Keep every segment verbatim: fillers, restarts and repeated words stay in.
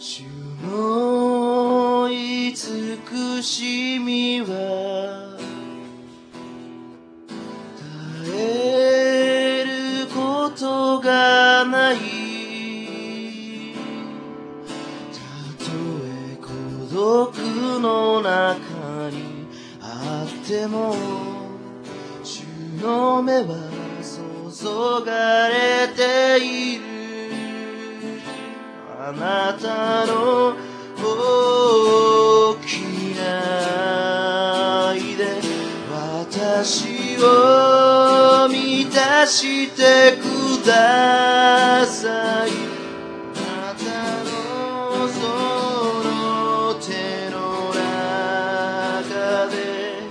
主の慈しみは絶えることがない。たとえ孤独の中にあっても主の目は注がれている。あなたの大きな愛で私を満たしてください。あなたのその手の中で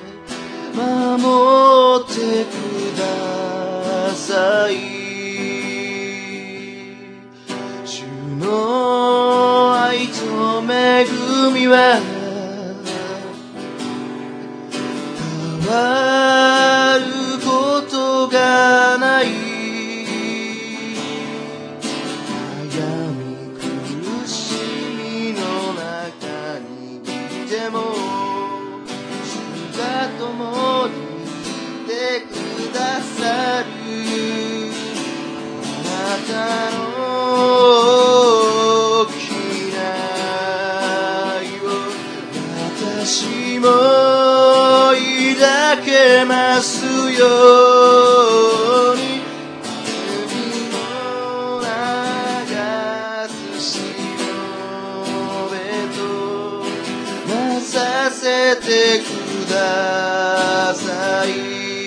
守ってください。主の愛と恵みは変わることがない。悩み苦しみの中にいても主が共にいてくださる。あなたの大きな愛を私も抱けますように。海の流す潮辺となさせてください。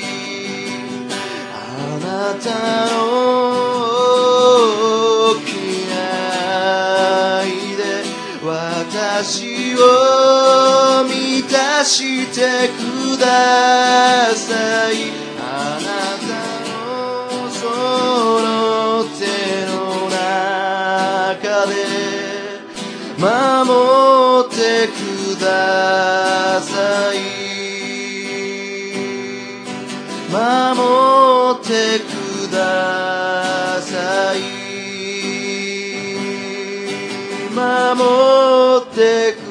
あなたの大きな愛で私を満たしてください。あなたのその手の中で守ってください。守ってください。守ってください。